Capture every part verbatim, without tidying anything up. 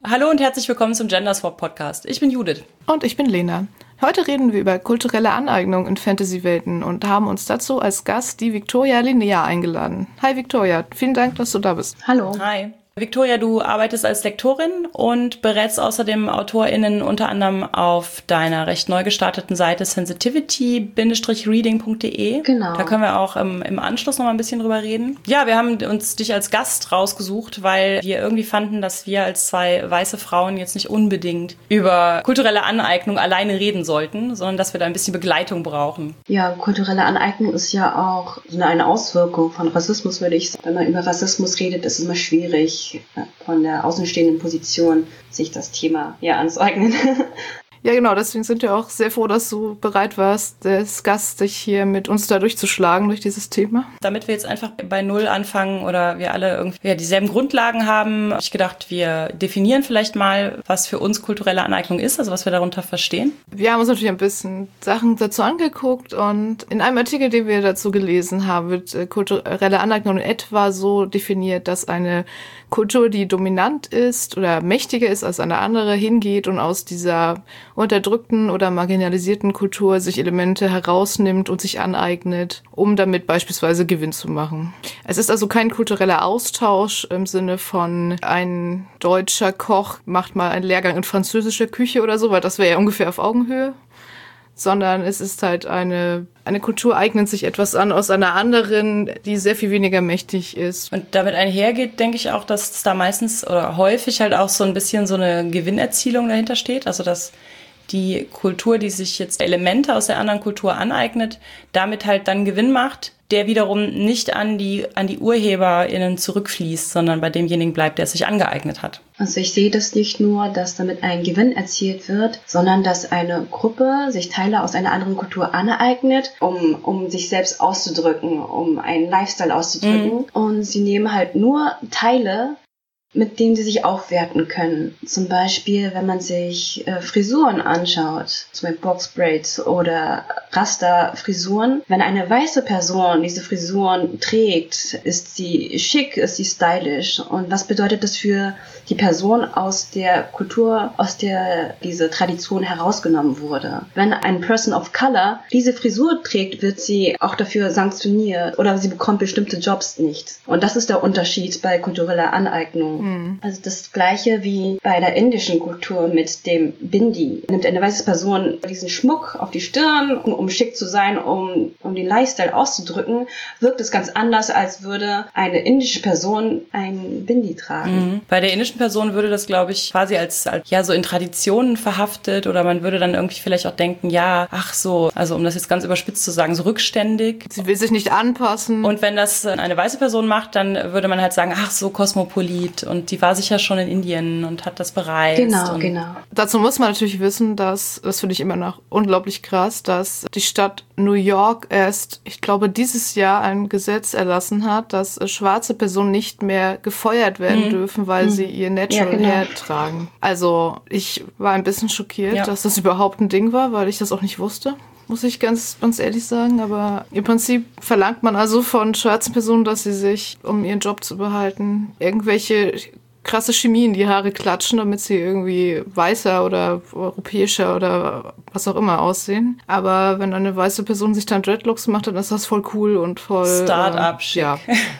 Hallo und herzlich willkommen zum Genderswap Podcast. Ich bin Judith. Und ich bin Lena. Heute reden wir über kulturelle Aneignung in Fantasy-Welten und haben uns dazu als Gast die Victoria Linnea eingeladen. Hi Victoria, vielen Dank, dass du da bist. Hallo. Hi. Victoria, du arbeitest als Lektorin und berätst außerdem AutorInnen unter anderem auf deiner recht neu gestarteten Seite sensitivity reading punkt de. Genau. Da können wir auch im, im Anschluss noch mal ein bisschen drüber reden. Ja, wir haben uns dich als Gast rausgesucht, weil wir irgendwie fanden, dass wir als zwei weiße Frauen jetzt nicht unbedingt über kulturelle Aneignung alleine reden sollten, sondern dass wir da ein bisschen Begleitung brauchen. Ja, kulturelle Aneignung ist ja auch eine Auswirkung von Rassismus, würde ich sagen. Wenn man über Rassismus redet, ist es immer schwierig, von der außenstehenden Position sich das Thema ja anzueignen. Ja, genau, deswegen sind wir auch sehr froh, dass du bereit warst, als Gast dich hier mit uns da durchzuschlagen durch dieses Thema. Damit wir jetzt einfach bei Null anfangen oder wir alle irgendwie ja, dieselben Grundlagen haben, habe ich gedacht, wir definieren vielleicht mal, was für uns kulturelle Aneignung ist, also was wir darunter verstehen. Wir haben uns natürlich ein bisschen Sachen dazu angeguckt und in einem Artikel, den wir dazu gelesen haben, wird äh, kulturelle Aneignung in etwa so definiert, dass eine Kultur, die dominant ist oder mächtiger ist als eine andere, hingeht und aus dieser unterdrückten oder marginalisierten Kultur sich Elemente herausnimmt und sich aneignet, um damit beispielsweise Gewinn zu machen. Es ist also kein kultureller Austausch im Sinne von ein deutscher Koch macht mal einen Lehrgang in französischer Küche oder so, weil das wäre ja ungefähr auf Augenhöhe. Sondern es ist halt eine, eine Kultur eignet sich etwas an aus einer anderen, die sehr viel weniger mächtig ist. Und damit einhergeht, denke ich auch, dass es da meistens oder häufig halt auch so ein bisschen so eine Gewinnerzielung dahinter steht. Also, dass die Kultur, die sich jetzt Elemente aus der anderen Kultur aneignet, damit halt dann Gewinn macht, der wiederum nicht an die, an die UrheberInnen zurückfließt, sondern bei demjenigen bleibt, der es sich angeeignet hat. Also ich sehe das nicht nur, dass damit ein Gewinn erzielt wird, sondern dass eine Gruppe sich Teile aus einer anderen Kultur aneignet, um, um sich selbst auszudrücken, um einen Lifestyle auszudrücken. Mhm. Und sie nehmen halt nur Teile, mit denen sie sich aufwerten können. Zum Beispiel, wenn man sich äh, Frisuren anschaut, zum Beispiel Boxbraids oder Rasta-Frisuren. Wenn eine weiße Person diese Frisuren trägt, ist sie schick, ist sie stylisch. Und was bedeutet das für die Person aus der Kultur, aus der diese Tradition herausgenommen wurde? Wenn ein Person of Color diese Frisur trägt, wird sie auch dafür sanktioniert oder sie bekommt bestimmte Jobs nicht. Und das ist der Unterschied bei kultureller Aneignung. Also das Gleiche wie bei der indischen Kultur mit dem Bindi. Nimmt eine weiße Person diesen Schmuck auf die Stirn, um, um schick zu sein, um, um den Lifestyle auszudrücken, wirkt es ganz anders, als würde eine indische Person ein Bindi tragen. Mhm. Bei der indischen Person würde das, glaube ich, quasi als, als ja so in Traditionen verhaftet oder man würde dann irgendwie vielleicht auch denken, ja, ach so, also um das jetzt ganz überspitzt zu sagen, so rückständig. Sie will sich nicht anpassen. Und wenn das eine weiße Person macht, dann würde man halt sagen, ach so, kosmopolit. Und die war sicher schon in Indien und hat das bereist. Genau, und genau. Dazu muss man natürlich wissen, dass, das finde ich immer noch unglaublich krass, dass die Stadt New York erst, ich glaube, dieses Jahr ein Gesetz erlassen hat, dass schwarze Personen nicht mehr gefeuert werden mhm. dürfen, weil mhm. sie ihr Natural ja, genau. Hair tragen. Also ich war ein bisschen schockiert, ja. dass das überhaupt ein Ding war, weil ich das auch nicht wusste. Muss ich ganz, ganz ehrlich sagen, aber im Prinzip verlangt man also von schwarzen Personen, dass sie sich, um ihren Job zu behalten, irgendwelche krasse Chemie in die Haare klatschen, damit sie irgendwie weißer oder europäischer oder was auch immer aussehen. Aber wenn eine weiße Person sich dann Dreadlocks macht, dann ist das voll cool und voll Start-up-schick. Äh, ja.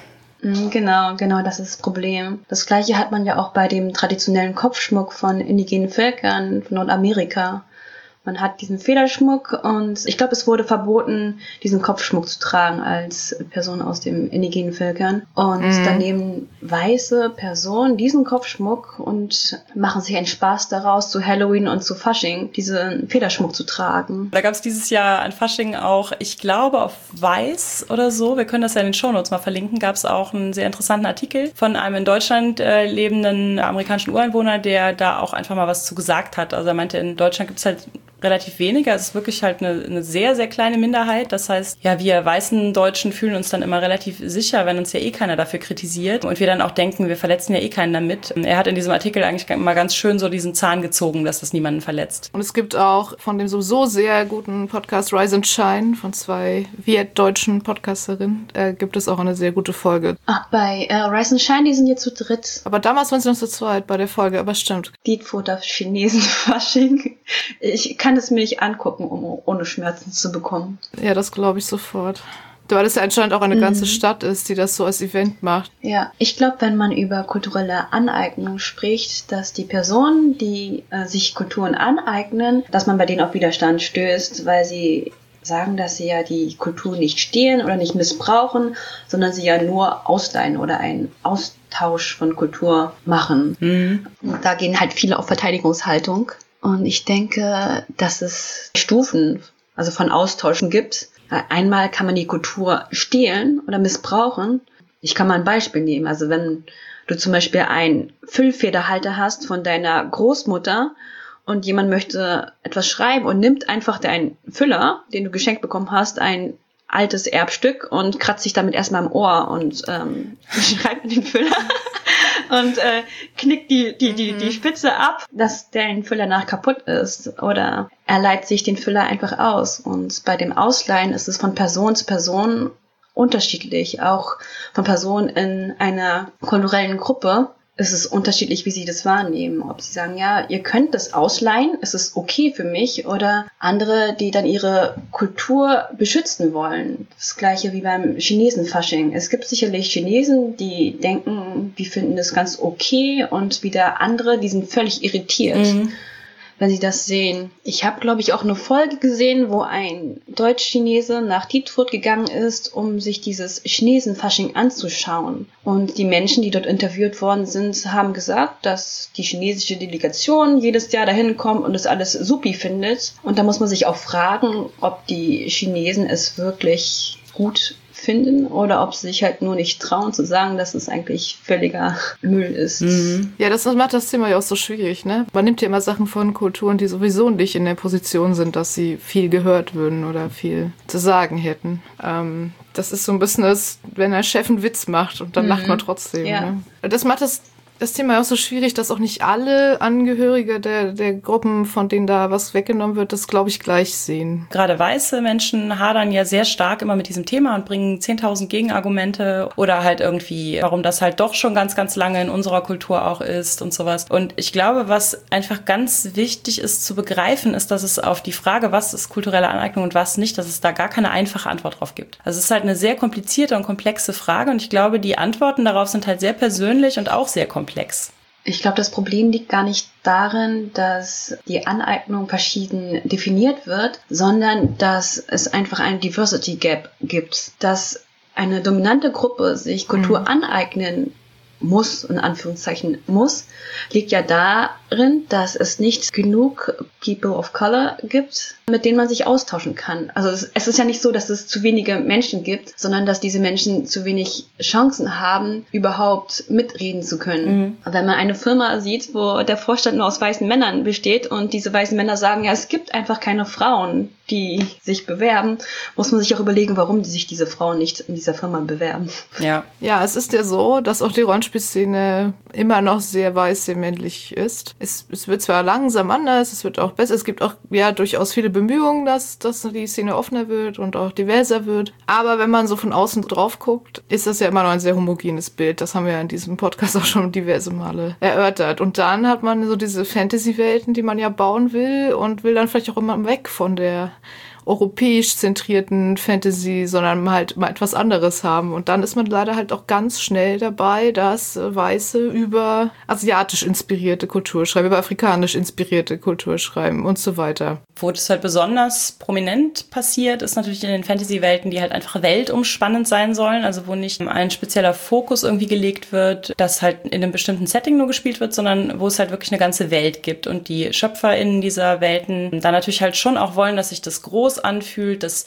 Genau, genau, das ist das Problem. Das Gleiche hat man ja auch bei dem traditionellen Kopfschmuck von indigenen Völkern von Nordamerika. Man hat diesen Federschmuck und ich glaube, es wurde verboten, diesen Kopfschmuck zu tragen als Person aus den indigenen Völkern. Und mhm. dann nehmen weiße Personen diesen Kopfschmuck und machen sich einen Spaß daraus, zu Halloween und zu Fasching diesen Federschmuck zu tragen. Da gab es dieses Jahr an Fasching auch, ich glaube auf Weiß oder so, wir können das ja in den Shownotes mal verlinken, gab es auch einen sehr interessanten Artikel von einem in Deutschland äh, lebenden amerikanischen Ureinwohner, der da auch einfach mal was zu gesagt hat. Also er meinte, in Deutschland gibt es halt relativ wenige. Es ist wirklich halt eine, eine sehr, sehr kleine Minderheit. Das heißt, ja, wir weißen Deutschen fühlen uns dann immer relativ sicher, wenn uns ja eh keiner dafür kritisiert. Und wir dann auch denken, wir verletzen ja eh keinen damit. Er hat in diesem Artikel eigentlich mal ganz schön so diesen Zahn gezogen, dass das niemanden verletzt. Und es gibt auch von dem sowieso sehr guten Podcast Rise and Shine von zwei vietdeutschen Podcasterinnen, äh, gibt es auch eine sehr gute Folge. Ach, bei äh, Rise and Shine, die sind jetzt zu dritt. Aber damals waren sie noch zu zweit bei der Folge, aber stimmt. Dietfurt auf Chinesenfasching. Ich kann es mir nicht angucken, um ohne Schmerzen zu bekommen. Ja, das glaube ich sofort. Weil es ja anscheinend auch eine ganze mhm. Stadt ist, die das so als Event macht. Ja, ich glaube, wenn man über kulturelle Aneignung spricht, dass die Personen, die äh, sich Kulturen aneignen, dass man bei denen auf Widerstand stößt, weil sie sagen, dass sie ja die Kultur nicht stehlen oder nicht missbrauchen, sondern sie ja nur ausleihen oder einen Austausch von Kultur machen. Mhm. Da gehen halt viele auf Verteidigungshaltung. Und ich denke, dass es Stufen, also von Austauschen gibt. Einmal kann man die Kultur stehlen oder missbrauchen. Ich kann mal ein Beispiel nehmen. Also wenn du zum Beispiel einen Füllfederhalter hast von deiner Großmutter und jemand möchte etwas schreiben und nimmt einfach deinen Füller, den du geschenkt bekommen hast, ein altes Erbstück und kratzt sich damit erstmal am Ohr und ähm, schreibt in den Füller und äh, knickt die, die, die, die Spitze ab, dass dein Füller nach kaputt ist, oder er leiht sich den Füller einfach aus. Und bei dem Ausleihen ist es von Person zu Person unterschiedlich, auch von Personen in einer kulturellen Gruppe. Es ist unterschiedlich, wie sie das wahrnehmen. Ob sie sagen, ja, ihr könnt das ausleihen, es ist okay für mich, oder andere, die dann ihre Kultur beschützen wollen. Das Gleiche wie beim Chinesenfasching. Es gibt sicherlich Chinesen, die denken, die finden das ganz okay, und wieder andere, die sind völlig irritiert, mhm. wenn sie das sehen. Ich habe, glaube ich, auch eine Folge gesehen, wo ein Deutsch-Chinese nach Dietfurt gegangen ist, um sich dieses Chinesenfasching anzuschauen. Und die Menschen, die dort interviewt worden sind, haben gesagt, dass die chinesische Delegation jedes Jahr dahin kommt und es alles supi findet. Und da muss man sich auch fragen, ob die Chinesen es wirklich gut finden oder ob sie sich halt nur nicht trauen zu sagen, dass es eigentlich völliger Müll ist. Mhm. Ja, das macht das Thema ja auch so schwierig, ne? Man nimmt ja immer Sachen von Kulturen, die sowieso nicht in der Position sind, dass sie viel gehört würden oder viel zu sagen hätten. Ähm, das ist so ein bisschen das, wenn ein Chef einen Witz macht und dann mhm. lacht man trotzdem. Ja. Ne? Das macht das Das Thema ist auch so schwierig, dass auch nicht alle Angehörige der, der Gruppen, von denen da was weggenommen wird, das, glaube ich, gleich sehen. Gerade weiße Menschen hadern ja sehr stark immer mit diesem Thema und bringen zehntausend Gegenargumente oder halt irgendwie, warum das halt doch schon ganz, ganz lange in unserer Kultur auch ist und sowas. Und ich glaube, was einfach ganz wichtig ist zu begreifen, ist, dass es auf die Frage, was ist kulturelle Aneignung und was nicht, dass es da gar keine einfache Antwort drauf gibt. Also es ist halt eine sehr komplizierte und komplexe Frage, und ich glaube, die Antworten darauf sind halt sehr persönlich und auch sehr komplex. Komplex. Ich glaube, das Problem liegt gar nicht darin, dass die Aneignung verschieden definiert wird, sondern dass es einfach ein Diversity Gap gibt, dass eine dominante Gruppe sich Kultur mhm. aneignen muss, in Anführungszeichen muss, liegt ja darin, dass es nicht genug People of Color gibt, mit denen man sich austauschen kann. Also es, es ist ja nicht so, dass es zu wenige Menschen gibt, sondern dass diese Menschen zu wenig Chancen haben, überhaupt mitreden zu können. Mhm. Wenn man eine Firma sieht, wo der Vorstand nur aus weißen Männern besteht und diese weißen Männer sagen, ja, es gibt einfach keine Frauen, die sich bewerben, muss man sich auch überlegen, warum die sich diese Frauen nicht in dieser Firma bewerben. Ja, ja, es ist ja so, dass auch die Rollenspielszene immer noch sehr weiß, sehr männlich ist. Es, es wird zwar langsam anders, es wird auch besser, es gibt auch ja durchaus viele Bemühungen, dass, dass die Szene offener wird und auch diverser wird. Aber wenn man so von außen drauf guckt, ist das ja immer noch ein sehr homogenes Bild. Das haben wir ja in diesem Podcast auch schon diverse Male erörtert. Und dann hat man so diese Fantasy-Welten, die man ja bauen will, und will dann vielleicht auch immer weg von der europäisch zentrierten Fantasy, sondern halt mal etwas anderes haben. Und dann ist man leider halt auch ganz schnell dabei, dass Weiße über asiatisch inspirierte Kultur schreiben, über afrikanisch inspirierte Kultur schreiben und so weiter. Wo das halt besonders prominent passiert, ist natürlich in den Fantasy-Welten, die halt einfach weltumspannend sein sollen, also wo nicht ein spezieller Fokus irgendwie gelegt wird, das halt in einem bestimmten Setting nur gespielt wird, sondern wo es halt wirklich eine ganze Welt gibt und die SchöpferInnen dieser Welten dann natürlich halt schon auch wollen, dass sich das groß anfühlt, dass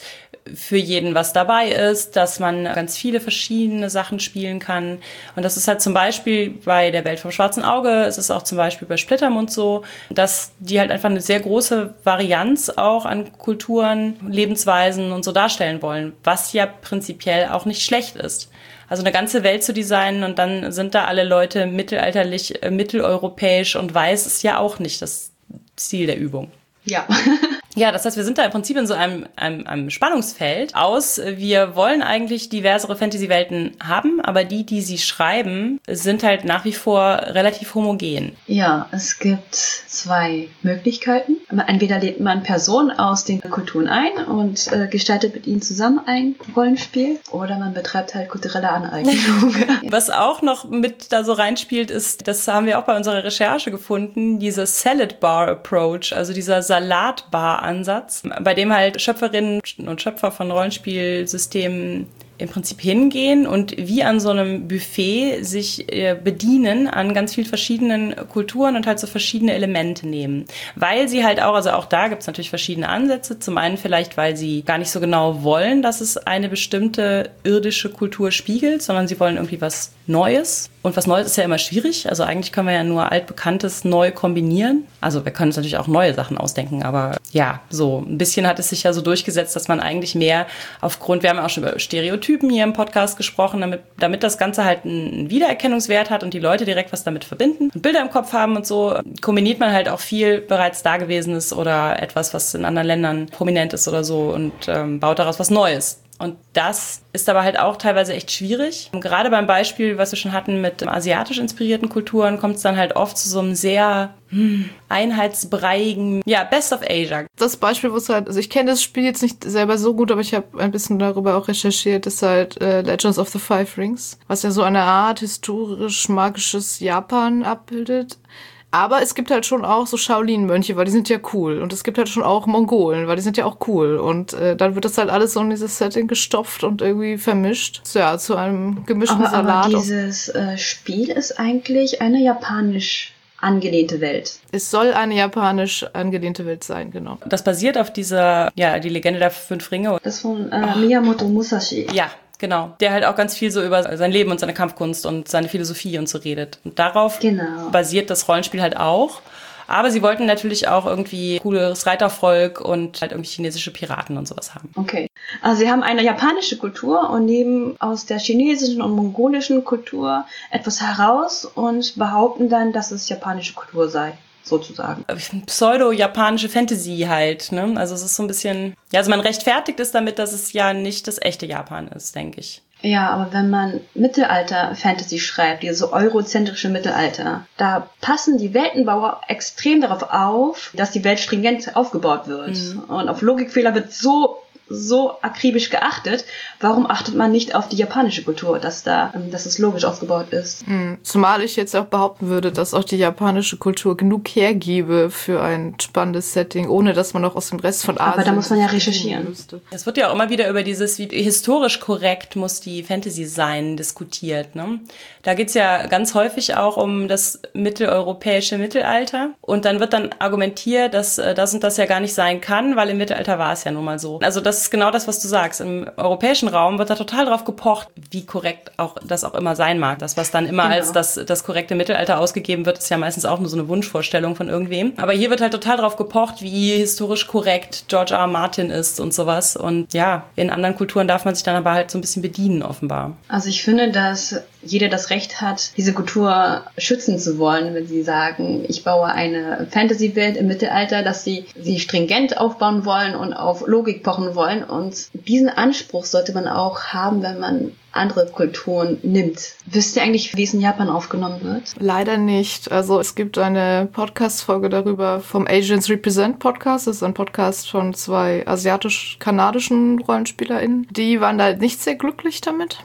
für jeden was dabei ist, dass man ganz viele verschiedene Sachen spielen kann. Und das ist halt zum Beispiel bei der Welt vom schwarzen Auge, es ist auch zum Beispiel bei Splittermond so, dass die halt einfach eine sehr große Varianz auch an Kulturen, Lebensweisen und so darstellen wollen, was ja prinzipiell auch nicht schlecht ist. Also eine ganze Welt zu designen und dann sind da alle Leute mittelalterlich, äh, mitteleuropäisch und weiß, ist ja auch nicht das Ziel der Übung. Ja. Ja, das heißt, wir sind da im Prinzip in so einem, einem, einem Spannungsfeld aus. Wir wollen eigentlich diversere Fantasy-Welten haben, aber die, die sie schreiben, sind halt nach wie vor relativ homogen. Ja, es gibt zwei Möglichkeiten. Entweder lädt man Personen aus den Kulturen ein und äh, gestaltet mit ihnen zusammen ein Rollenspiel, oder man betreibt halt kulturelle Aneignung. Was auch noch mit da so reinspielt, ist, das haben wir auch bei unserer Recherche gefunden, diese Salad Bar Approach, also dieser Salatbar Ansatz, bei dem halt Schöpferinnen und Schöpfer von Rollenspielsystemen im Prinzip hingehen und wie an so einem Buffet sich äh, bedienen an ganz vielen verschiedenen Kulturen und halt so verschiedene Elemente nehmen. Weil sie halt auch, also auch da gibt es natürlich verschiedene Ansätze. Zum einen vielleicht, weil sie gar nicht so genau wollen, dass es eine bestimmte irdische Kultur spiegelt, sondern sie wollen irgendwie was Neues. Und was Neues ist ja immer schwierig. Also eigentlich können wir ja nur Altbekanntes neu kombinieren. Also wir können uns natürlich auch neue Sachen ausdenken. Aber ja, so ein bisschen hat es sich ja so durchgesetzt, dass man eigentlich mehr aufgrund, wir haben ja auch schon über Stereotypen hier im Podcast gesprochen, damit, damit das Ganze halt einen Wiedererkennungswert hat und die Leute direkt was damit verbinden und Bilder im Kopf haben und so, kombiniert man halt auch viel bereits Dagewesenes oder etwas, was in anderen Ländern prominent ist oder so und ähm, baut daraus was Neues. Und das ist aber halt auch teilweise echt schwierig. Und gerade beim Beispiel, was wir schon hatten mit asiatisch inspirierten Kulturen, kommt es dann halt oft zu so einem sehr hm, einheitsbreiigen, ja, Best of Asia. Das Beispiel, wo es halt, also ich kenne das Spiel jetzt nicht selber so gut, aber ich habe ein bisschen darüber auch recherchiert, ist halt äh, Legends of the Five Rings, was ja so eine Art historisch-magisches Japan abbildet. Aber es gibt halt schon auch so Shaolin-Mönche, weil die sind ja cool. Und es gibt halt schon auch Mongolen, weil die sind ja auch cool. Und äh, dann wird das halt alles so in dieses Setting gestopft und irgendwie vermischt. Ja, zu einem gemischten aber, Salat. Aber dieses äh, Spiel ist eigentlich eine japanisch angelehnte Welt. Es soll eine japanisch angelehnte Welt sein, genau. Das basiert auf dieser, ja, die Legende der fünf Ringe. Das von äh, Miyamoto Musashi. Ja. Genau, der halt auch ganz viel so über sein Leben und seine Kampfkunst und seine Philosophie und so redet. Und darauf genau. basiert das Rollenspiel halt auch. Aber sie wollten natürlich auch irgendwie cooles Reitervolk und halt irgendwie chinesische Piraten und sowas haben. Okay. Also sie haben eine japanische Kultur und nehmen aus der chinesischen und mongolischen Kultur etwas heraus und behaupten dann, dass es japanische Kultur sei. Sozusagen. Pseudo-japanische Fantasy halt, ne? Also es ist so ein bisschen, ja, also man rechtfertigt es damit, dass es ja nicht das echte Japan ist, denke ich. Ja, aber wenn man Mittelalter-Fantasy schreibt, diese eurozentrische Mittelalter, da passen die Weltenbauer extrem darauf auf, dass die Welt stringent aufgebaut wird. Mhm. Und auf Logikfehler wird so so akribisch geachtet. Warum achtet man nicht auf die japanische Kultur, dass da, dass es logisch aufgebaut ist? Zumal ich jetzt auch behaupten würde, dass auch die japanische Kultur genug hergebe für ein spannendes Setting, ohne dass man auch aus dem Rest von Asien... Aber da muss man ja recherchieren. Es wird ja auch immer wieder über dieses, wie historisch korrekt muss die Fantasy sein, diskutiert, ne? Da geht's ja ganz häufig auch um das mitteleuropäische Mittelalter. Und dann wird dann argumentiert, dass das und das ja gar nicht sein kann, weil im Mittelalter war es ja nun mal so. Also das ist genau das, was du sagst. Im europäischen Raum wird da total drauf gepocht, wie korrekt auch das auch immer sein mag. Das, was dann immer genau. als das, das korrekte Mittelalter ausgegeben wird, ist ja meistens auch nur so eine Wunschvorstellung von irgendwem. Aber hier wird halt total drauf gepocht, wie historisch korrekt George R. R. Martin ist und sowas. Und ja, in anderen Kulturen darf man sich dann aber halt so ein bisschen bedienen, offenbar. Also ich finde, dass jeder das Recht hat, diese Kultur schützen zu wollen, wenn sie sagen, ich baue eine Fantasy-Welt im Mittelalter, dass sie sie stringent aufbauen wollen und auf Logik pochen wollen. Und diesen Anspruch sollte man auch haben, wenn man andere Kulturen nimmt. Wisst ihr eigentlich, wie es in Japan aufgenommen wird? Leider nicht. Also es gibt eine Podcast-Folge darüber vom Asians Represent Podcast. Das ist ein Podcast von zwei asiatisch-kanadischen RollenspielerInnen. Die waren da nicht sehr glücklich damit.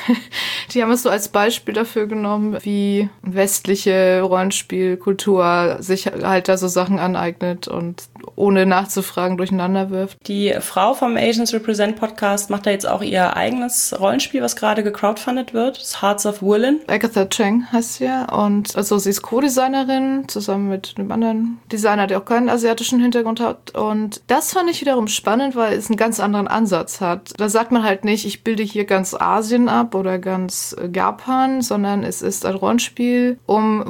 Die haben es so als Beispiel dafür genommen, wie westliche Rollenspielkultur sich halt da so Sachen aneignet und ohne nachzufragen durcheinander wirft. Die Frau vom Asians Represent Podcast macht da jetzt auch ihr eigenes Rollenspiel, was gerade gecrowdfundet wird, das Hearts of Woolen. Agatha Cheng heißt sie ja. Und also sie ist Co-Designerin, zusammen mit einem anderen Designer, der auch keinen asiatischen Hintergrund hat. Und das fand ich wiederum spannend, weil es einen ganz anderen Ansatz hat. Da sagt man halt nicht, ich bilde hier ganz Asien ab oder ganz Japan, sondern es ist ein Rollenspiel, um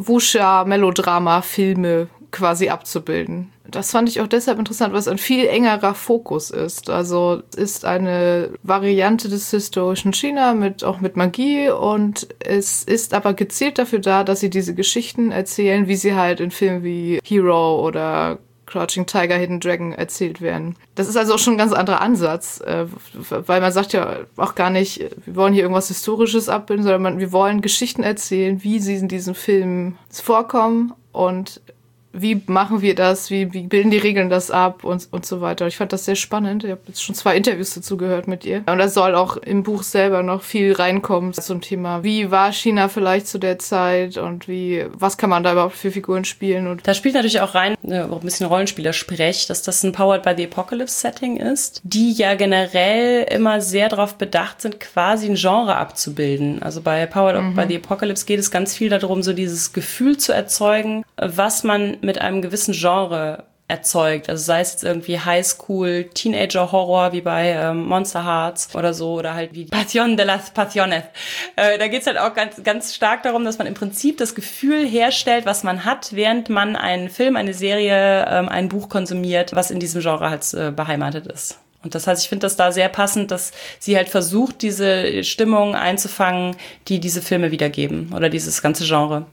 Wuxia-Melodrama-Filme quasi abzubilden. Das fand ich auch deshalb interessant, weil es ein viel engerer Fokus ist. Also es ist eine Variante des historischen China mit auch mit Magie und es ist aber gezielt dafür da, dass sie diese Geschichten erzählen, wie sie halt in Filmen wie Hero oder Crouching Tiger, Hidden Dragon erzählt werden. Das ist also auch schon ein ganz anderer Ansatz, äh, weil man sagt ja auch gar nicht, wir wollen hier irgendwas Historisches abbilden, sondern man, wir wollen Geschichten erzählen, wie sie in diesen Filmen vorkommen und wie machen wir das, wie, wie bilden die Regeln das ab und, und so weiter. Ich fand das sehr spannend. Ich habe jetzt schon zwei Interviews dazu gehört mit ihr. Und da soll auch im Buch selber noch viel reinkommen zum Thema, wie war China vielleicht zu der Zeit und wie, was kann man da überhaupt für Figuren spielen. Und da spielt natürlich auch rein, ne, auch ein bisschen Rollenspieler-Sprech, dass das ein Powered by the Apocalypse-Setting ist, die ja generell immer sehr darauf bedacht sind, quasi ein Genre abzubilden. Also bei Powered mhm. by the Apocalypse geht es ganz viel darum, so dieses Gefühl zu erzeugen, was man mit einem gewissen Genre erzeugt. Also sei es jetzt irgendwie Highschool, Teenager-Horror wie bei ähm, Monster Hearts oder so oder halt wie Pasión de las Pasiones. Äh, da geht's halt auch ganz, ganz stark darum, dass man im Prinzip das Gefühl herstellt, was man hat, während man einen Film, eine Serie, ähm, ein Buch konsumiert, was in diesem Genre halt äh, beheimatet ist. Und das heißt, ich finde das da sehr passend, dass sie halt versucht, diese Stimmung einzufangen, die diese Filme wiedergeben oder dieses ganze Genre.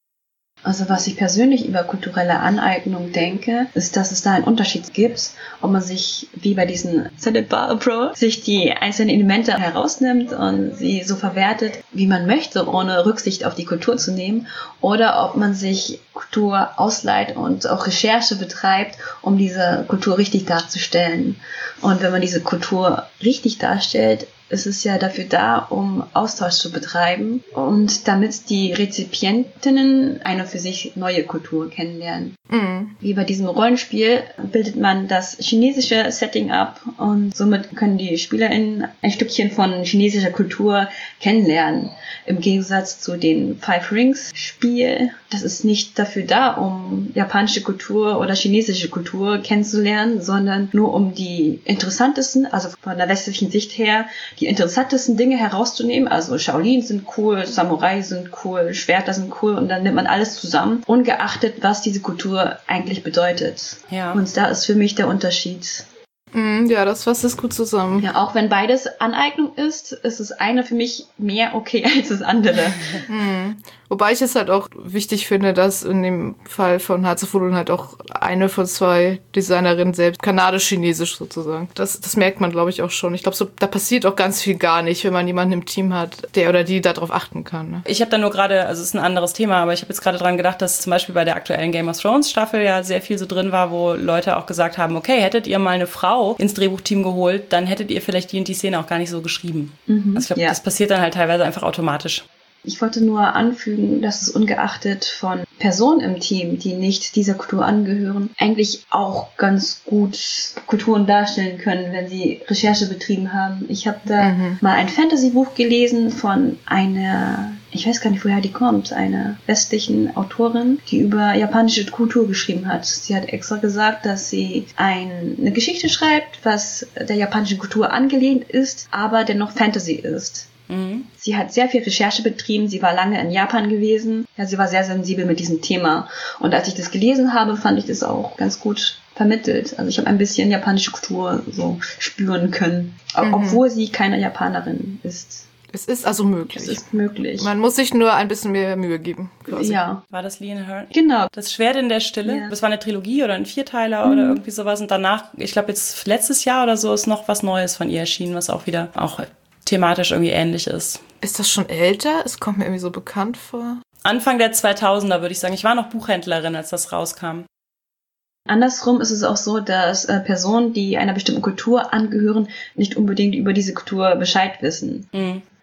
Also was ich persönlich über kulturelle Aneignung denke, ist, dass es da einen Unterschied gibt, ob man sich wie bei diesem Salad Bar Approach sich die einzelnen Elemente herausnimmt und sie so verwertet, wie man möchte, ohne Rücksicht auf die Kultur zu nehmen, oder ob man sich Kultur ausleiht und auch Recherche betreibt, um diese Kultur richtig darzustellen. Und wenn man diese Kultur richtig darstellt, ist es ja dafür da, um Austausch zu betreiben und damit die Rezipientinnen eine für sich neue Kultur kennenlernen. Mhm. Wie bei diesem Rollenspiel bildet man das chinesische Setting ab und somit können die SpielerInnen ein Stückchen von chinesischer Kultur kennenlernen. Im Gegensatz zu den Five Rings Spiel, das ist nicht dafür da, um japanische Kultur oder chinesische Kultur kennenzulernen, sondern nur um die interessantesten, also von der westlichen Sicht her, die interessantesten Dinge herauszunehmen. Also Shaolin sind cool, Samurai sind cool, Schwerter sind cool und dann nimmt man alles zusammen, ungeachtet, was diese Kultur eigentlich bedeutet. Ja. Und da ist für mich der Unterschied. Ja, das fasst es gut zusammen. Ja, auch wenn beides Aneignung ist, ist das eine für mich mehr okay als das andere. mhm. Wobei ich es halt auch wichtig finde, dass in dem Fall von Hearts of Woolen halt auch eine von zwei Designerinnen selbst kanadisch-chinesisch sozusagen. Das, das merkt man, glaube ich, auch schon. Ich glaube, so, da passiert auch ganz viel gar nicht, wenn man jemanden im Team hat, der oder die darauf achten kann. Ne? Ich habe da nur gerade, also es ist ein anderes Thema, aber ich habe jetzt gerade dran gedacht, dass zum Beispiel bei der aktuellen Game of Thrones Staffel ja sehr viel so drin war, wo Leute auch gesagt haben, okay, hättet ihr mal eine Frau ins Drehbuchteam geholt, dann hättet ihr vielleicht die und die Szene auch gar nicht so geschrieben. Mhm, also ich glaube, ja. Das passiert dann halt teilweise einfach automatisch. Ich wollte nur anfügen, dass es ungeachtet von Personen im Team, die nicht dieser Kultur angehören, eigentlich auch ganz gut Kulturen darstellen können, wenn sie Recherche betrieben haben. Ich habe da mhm. mal ein Fantasy-Buch gelesen von einer, ich weiß gar nicht, woher die kommt, einer westlichen Autorin, die über japanische Kultur geschrieben hat. Sie hat extra gesagt, dass sie ein, eine Geschichte schreibt, was der japanischen Kultur angelehnt ist, aber dennoch Fantasy ist. Mhm. Sie hat sehr viel Recherche betrieben, sie war lange in Japan gewesen, ja, sie war sehr sensibel mit diesem Thema. Und als ich das gelesen habe, fand ich das auch ganz gut vermittelt. Also ich habe ein bisschen japanische Kultur so spüren können, mhm. obwohl sie keine Japanerin ist. Es ist also möglich. Es ist möglich. Man muss sich nur ein bisschen mehr Mühe geben. Quasi. Ja. War das Liane Hearn? Genau. Das Schwert in der Stille. Ja. Das war eine Trilogie oder ein Vierteiler mhm. oder irgendwie sowas. Und danach, ich glaube jetzt letztes Jahr oder so, ist noch was Neues von ihr erschienen, was auch wieder auch thematisch irgendwie ähnlich ist. Ist das schon älter? Es kommt mir irgendwie so bekannt vor. Anfang der zweitausender würde ich sagen. Ich war noch Buchhändlerin, als das rauskam. Andersrum ist es auch so, dass äh, Personen, die einer bestimmten Kultur angehören, nicht unbedingt über diese Kultur Bescheid wissen. Mhm.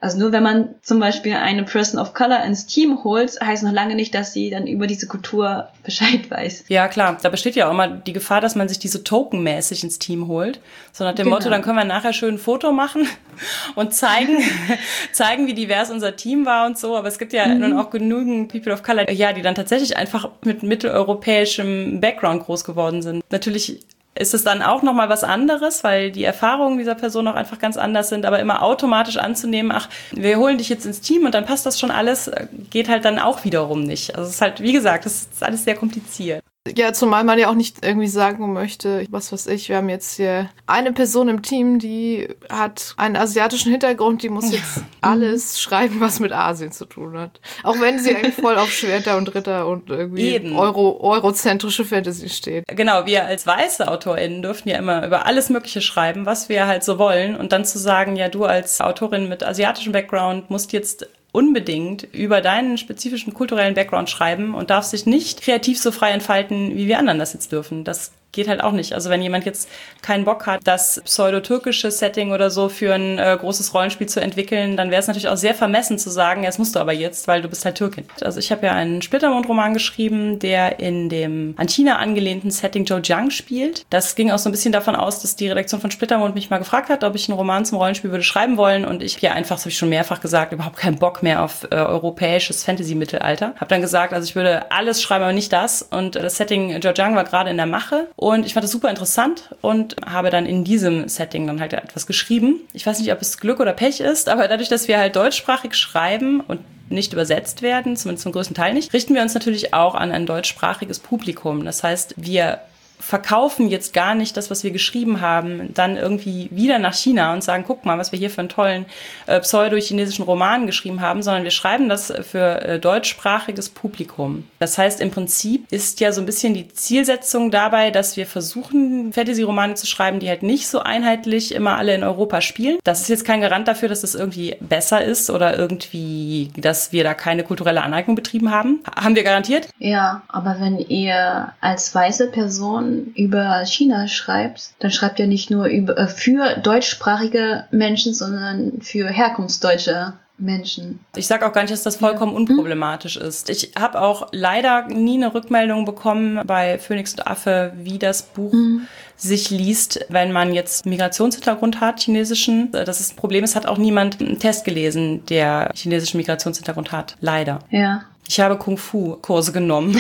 Also nur wenn man zum Beispiel eine Person of Color ins Team holt, heißt noch lange nicht, dass sie dann über diese Kultur Bescheid weiß. Ja, klar. Da besteht ja auch immer die Gefahr, dass man sich diese tokenmäßig ins Team holt. So nach dem Genau. Motto, dann können wir nachher schön ein Foto machen und zeigen, zeigen, wie divers unser Team war und so. Aber es gibt ja mhm. nun auch genügend People of Color, ja, die dann tatsächlich einfach mit mitteleuropäischem Background groß geworden sind. Natürlich ist es dann auch nochmal was anderes, weil die Erfahrungen dieser Person auch einfach ganz anders sind, aber immer automatisch anzunehmen, ach, wir holen dich jetzt ins Team und dann passt das schon alles, geht halt dann auch wiederum nicht. Also es ist halt, wie gesagt, das ist alles sehr kompliziert. Ja, zumal man ja auch nicht irgendwie sagen möchte, was weiß ich, wir haben jetzt hier eine Person im Team, die hat einen asiatischen Hintergrund, die muss jetzt alles schreiben, was mit Asien zu tun hat. Auch wenn sie eigentlich voll auf Schwerter und Ritter und irgendwie Eben. Euro, eurozentrische Fantasy steht. Genau, wir als weiße AutorInnen dürfen ja immer über alles Mögliche schreiben, was wir halt so wollen. Und dann zu sagen, ja, du als Autorin mit asiatischem Background musst jetzt unbedingt über deinen spezifischen kulturellen Background schreiben und darfst dich nicht kreativ so frei entfalten, wie wir anderen das jetzt dürfen. Das geht halt auch nicht. Also wenn jemand jetzt keinen Bock hat, das pseudo-türkische Setting oder so für ein äh, großes Rollenspiel zu entwickeln, dann wäre es natürlich auch sehr vermessen zu sagen, ja, das musst du aber jetzt, weil du bist halt Türkin. Also ich habe ja einen Splittermond-Roman geschrieben, der in dem an China angelehnten Setting Zhejiang spielt. Das ging auch so ein bisschen davon aus, dass die Redaktion von Splittermond mich mal gefragt hat, ob ich einen Roman zum Rollenspiel würde schreiben wollen, und ich ja einfach, das habe ich schon mehrfach gesagt, überhaupt keinen Bock mehr auf äh, europäisches Fantasy-Mittelalter. Habe dann gesagt, also ich würde alles schreiben, aber nicht das, und äh, das Setting Zhejiang war gerade in der Mache. Und ich fand das super interessant und habe dann in diesem Setting dann halt etwas geschrieben. Ich weiß nicht, ob es Glück oder Pech ist, aber dadurch, dass wir halt deutschsprachig schreiben und nicht übersetzt werden, zumindest zum größten Teil nicht, richten wir uns natürlich auch an ein deutschsprachiges Publikum. Das heißt, wir verkaufen jetzt gar nicht das, was wir geschrieben haben, dann irgendwie wieder nach China und sagen, guck mal, was wir hier für einen tollen äh, pseudo-chinesischen Roman geschrieben haben, sondern wir schreiben das für äh, deutschsprachiges Publikum. Das heißt, im Prinzip ist ja so ein bisschen die Zielsetzung dabei, dass wir versuchen, Fantasy-Romane zu schreiben, die halt nicht so einheitlich immer alle in Europa spielen. Das ist jetzt kein Garant dafür, dass das irgendwie besser ist oder irgendwie, dass wir da keine kulturelle Aneignung betrieben haben. Haben wir garantiert? Ja, aber wenn ihr als weiße Person über China schreibt, dann schreibt ihr nicht nur über, äh, für deutschsprachige Menschen, sondern für herkunftsdeutsche Menschen. Ich sage auch gar nicht, dass das vollkommen ja. unproblematisch mhm. ist. Ich habe auch leider nie eine Rückmeldung bekommen bei Phönix und Affe, wie das Buch mhm. sich liest, wenn man jetzt Migrationshintergrund hat, chinesischen. Das ist ein Problem. Es hat auch niemand einen Test gelesen, der chinesischen Migrationshintergrund hat. Leider. Ja. Ich habe Kung-Fu-Kurse genommen.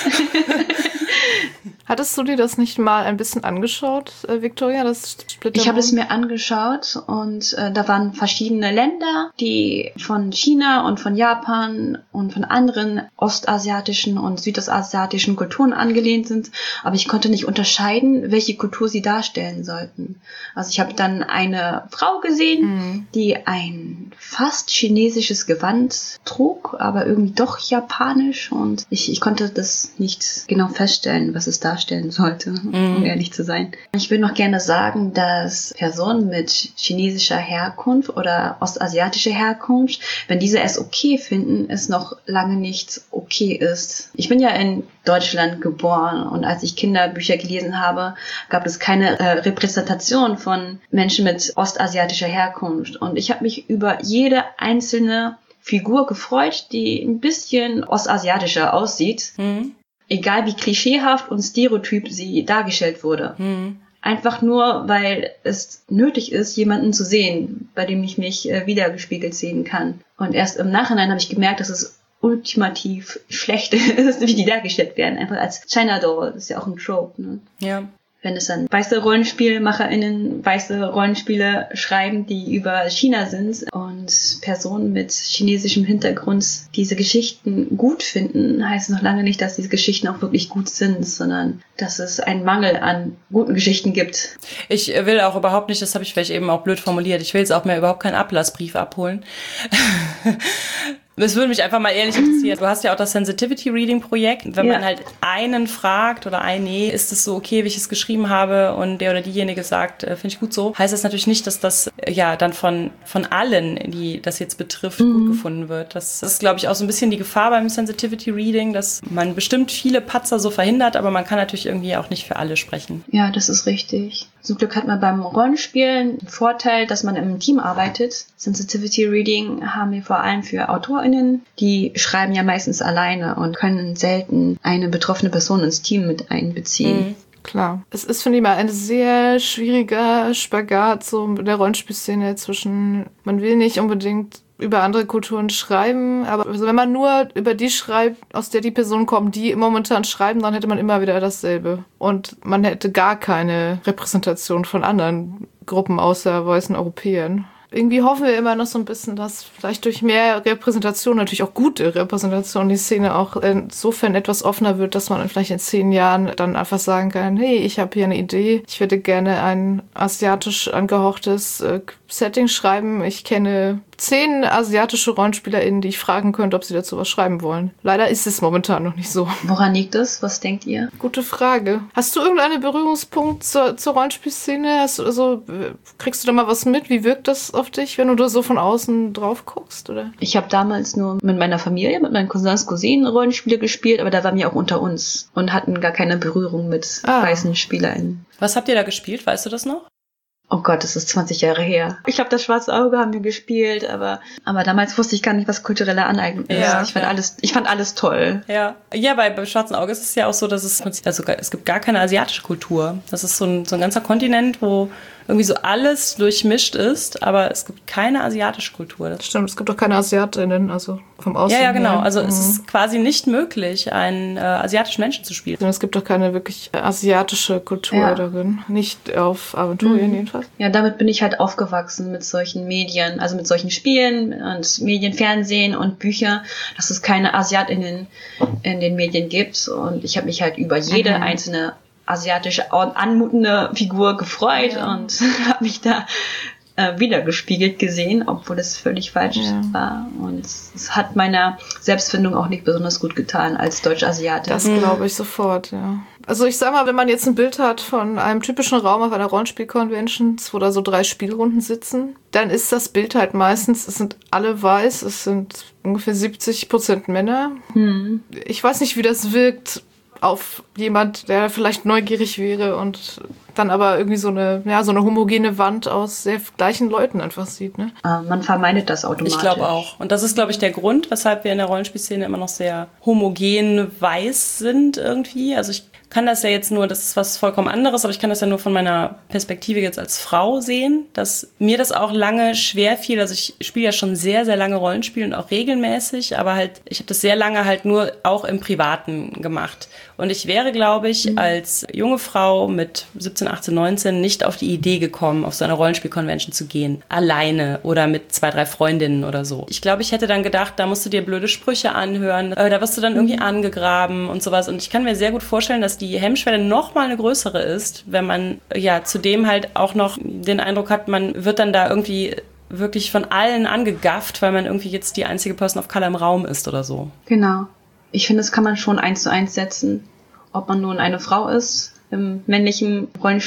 Hattest du dir das nicht mal ein bisschen angeschaut, äh, Victoria? Das Splittermond? Ich habe es mir angeschaut und äh, da waren verschiedene Länder, die von China und von Japan und von anderen ostasiatischen und südostasiatischen Kulturen angelehnt sind, aber ich konnte nicht unterscheiden, welche Kultur sie darstellen sollten. Also ich habe dann eine Frau gesehen, mhm. die ein fast chinesisches Gewand trug, aber irgendwie doch japanisch, und ich, ich konnte das nicht genau feststellen, was es darstellen sollte, mm. um ehrlich zu sein. Ich würde noch gerne sagen, dass Personen mit chinesischer Herkunft oder ostasiatischer Herkunft, wenn diese es okay finden, es noch lange nicht okay ist. Ich bin ja in Deutschland geboren, und als ich Kinderbücher gelesen habe, gab es keine äh, Repräsentation von Menschen mit ostasiatischer Herkunft, und ich habe mich über jede einzelne Figur gefreut, die ein bisschen ostasiatischer aussieht. Mhm. Egal wie klischeehaft und stereotyp sie dargestellt wurde. Mhm. Einfach nur, weil es nötig ist, jemanden zu sehen, bei dem ich mich äh, wiedergespiegelt sehen kann. Und erst im Nachhinein habe ich gemerkt, dass es ultimativ schlecht ist, wie die dargestellt werden. Einfach als China Doll. Das ist ja auch ein Trope, ne? Ja. Wenn es dann weiße RollenspielmacherInnen weiße Rollenspiele schreiben, die über China sind, und Personen mit chinesischem Hintergrund diese Geschichten gut finden, heißt noch lange nicht, dass diese Geschichten auch wirklich gut sind, sondern dass es einen Mangel an guten Geschichten gibt. Ich will auch überhaupt nicht, das habe ich vielleicht eben auch blöd formuliert, ich will jetzt auch mehr überhaupt keinen Ablassbrief abholen. Es würde mich einfach mal ehrlich interessieren. Du hast ja auch das Sensitivity-Reading-Projekt. Wenn ja. man halt einen fragt oder ein, nee, ist es so okay, wie ich es geschrieben habe, und der oder diejenige sagt, äh, finde ich gut so, heißt das natürlich nicht, dass das äh, ja dann von von allen, die das jetzt betrifft, mhm. gut gefunden wird. Das ist, glaube ich, auch so ein bisschen die Gefahr beim Sensitivity-Reading, dass man bestimmt viele Patzer so verhindert, aber man kann natürlich irgendwie auch nicht für alle sprechen. Ja, das ist richtig. Zum Glück hat man beim Rollenspielen den Vorteil, dass man im Team arbeitet. Sensitivity Reading haben wir vor allem für AutorInnen. Die schreiben ja meistens alleine und können selten eine betroffene Person ins Team mit einbeziehen. Mhm. Klar. Es ist, finde ich mal, ein sehr schwieriger Spagat so mit der Rollenspielszene zwischen, man will nicht unbedingt über andere Kulturen schreiben, aber also wenn man nur über die schreibt, aus der die Personen kommen, die momentan schreiben, dann hätte man immer wieder dasselbe. Und man hätte gar keine Repräsentation von anderen Gruppen außer weißen Europäern. Irgendwie hoffen wir immer noch so ein bisschen, dass vielleicht durch mehr Repräsentation, natürlich auch gute Repräsentation, die Szene auch insofern etwas offener wird, dass man vielleicht in zehn Jahren dann einfach sagen kann, hey, ich habe hier eine Idee, ich würde gerne ein asiatisch angehauchtes äh, Setting schreiben. Ich kenne zehn asiatische RollenspielerInnen, die ich fragen könnte, ob sie dazu was schreiben wollen. Leider ist es momentan noch nicht so. Woran liegt es? Was denkt ihr? Gute Frage. Hast du irgendeinen Berührungspunkt zur, zur Rollenspielszene? Hast du, also, kriegst du da mal was mit? Wie wirkt das auf dich, wenn du da so von außen drauf guckst, oder? Ich habe damals nur mit meiner Familie, mit meinen Cousins, Cousinen Rollenspiele gespielt, aber da waren wir auch unter uns und hatten gar keine Berührung mit ah. weißen SpielerInnen. Was habt ihr da gespielt? Weißt du das noch? Oh Gott, das ist zwanzig Jahre her. Ich glaube, das Schwarze Auge haben wir gespielt, aber, aber damals wusste ich gar nicht, was kulturelle Aneignung ist. Ja, ich fand ja. alles, ich fand alles toll. Ja, ja, bei, beim Schwarzen Auge ist es ja auch so, dass es, also es gibt gar keine asiatische Kultur. Das ist so ein, so ein ganzer Kontinent, wo irgendwie so alles durchmischt ist, aber es gibt keine asiatische Kultur. Das stimmt, es gibt auch keine AsiatInnen, also vom Aussehen. Ja, ja, genau. her. Also mhm. es ist quasi nicht möglich, einen äh, asiatischen Menschen zu spielen. Es gibt auch keine wirklich asiatische Kultur ja. darin. Nicht auf Aventurien mhm. jedenfalls. Ja, damit bin ich halt aufgewachsen mit solchen Medien, also mit solchen Spielen und Medien, Fernsehen und Bücher, dass es keine AsiatInnen in den Medien gibt. Und ich habe mich halt über jede mhm. einzelne asiatische anmutende Figur gefreut ja. und habe mich da äh, wiedergespiegelt gesehen, obwohl es völlig falsch ja. war. Und es hat meiner Selbstfindung auch nicht besonders gut getan als Deutsch-Asiatin. Das glaube ich sofort, ja. Also ich sag mal, wenn man jetzt ein Bild hat von einem typischen Raum auf einer Rollenspiel-Convention, wo da so drei Spielrunden sitzen, dann ist das Bild halt meistens, es sind alle weiß, es sind ungefähr siebzig Prozent Männer. Hm. Ich weiß nicht, wie das wirkt auf jemand, der vielleicht neugierig wäre und dann aber irgendwie so eine, ja, so eine homogene Wand aus sehr gleichen Leuten einfach sieht, ne? Ah, man vermeidet das automatisch. Ich glaube auch. Und das ist, glaube ich, der Grund, weshalb wir in der Rollenspielszene immer noch sehr homogen weiß sind irgendwie. Also ich kann das ja jetzt nur, das ist was vollkommen anderes, aber ich kann das ja nur von meiner Perspektive jetzt als Frau sehen, dass mir das auch lange schwer fiel. Also ich spiele ja schon sehr, sehr lange Rollenspiele und auch regelmäßig, aber halt, ich habe das sehr lange halt nur auch im Privaten gemacht. Und ich wäre, glaube ich, mhm. als junge Frau mit siebzehn, achtzehn, neunzehn nicht auf die Idee gekommen, auf so eine Rollenspiel-Convention zu gehen. Alleine oder mit zwei, drei Freundinnen oder so. Ich glaube, ich hätte dann gedacht, da musst du dir blöde Sprüche anhören, äh, da wirst du dann irgendwie angegraben und sowas. Und ich kann mir sehr gut vorstellen, dass die Hemmschwelle noch mal eine größere ist, wenn man ja zudem halt auch noch den Eindruck hat, man wird dann da irgendwie wirklich von allen angegafft, weil man irgendwie jetzt die einzige Person of Color im Raum ist oder so. Genau. Ich finde, das kann man schon eins zu eins setzen, ob man nun eine Frau ist im männlichen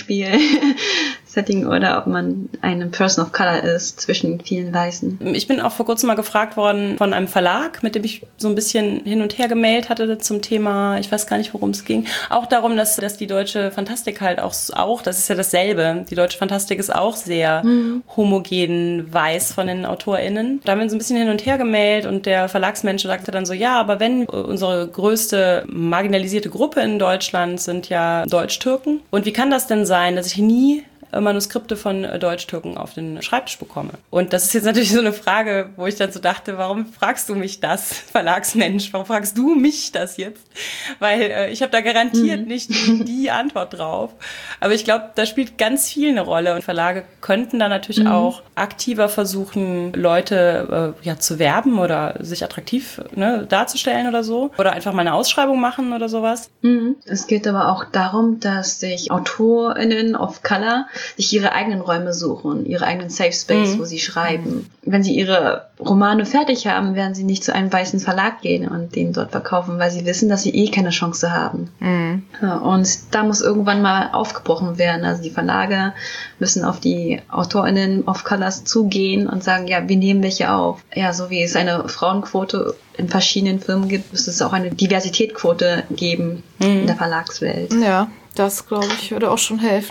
Rollenspiel-Setting oder ob man eine Person of Color ist zwischen vielen Weißen. Ich bin auch vor kurzem mal gefragt worden von einem Verlag, mit dem ich so ein bisschen hin und her gemailt hatte zum Thema, ich weiß gar nicht, worum es ging. Auch darum, dass, dass die deutsche Fantastik halt auch, auch, das ist ja dasselbe, die deutsche Fantastik ist auch sehr mhm. homogen weiß von den AutorInnen. Da haben wir so ein bisschen hin und her gemailt und der Verlagsmensch sagte dann so, ja, aber wenn unsere größte marginalisierte Gruppe in Deutschland sind ja Deutsch-Türken. Und wie kann das denn sein, dass ich nie Manuskripte von Deutsch-Türken auf den Schreibtisch bekomme? Und das ist jetzt natürlich so eine Frage, wo ich dann so dachte, warum fragst du mich das, Verlagsmensch? Warum fragst du mich das jetzt? Weil äh, ich habe da garantiert mhm. nicht die, die Antwort drauf. Aber ich glaube, da spielt ganz viel eine Rolle. Und Verlage könnten da natürlich mhm. auch aktiver versuchen, Leute äh, ja, zu werben oder sich attraktiv ne, darzustellen oder so. Oder einfach mal eine Ausschreibung machen oder sowas. Mhm. Es geht aber auch darum, dass sich AutorInnen of Color sich ihre eigenen Räume suchen, ihre eigenen Safe Space, mhm. wo sie schreiben. Wenn sie ihre Romane fertig haben, werden sie nicht zu einem weißen Verlag gehen und den dort verkaufen, weil sie wissen, dass sie eh keine Chance haben. Mhm. Ja, und da muss irgendwann mal aufgebrochen werden. Also die Verlage müssen auf die AutorInnen of Colors zugehen und sagen, ja, wir nehmen welche auf. Ja, so wie es eine Frauenquote in verschiedenen Firmen gibt, müsste es auch eine Diversitätsquote geben mhm. in der Verlagswelt. Ja. Das, glaube ich, würde auch schon helfen.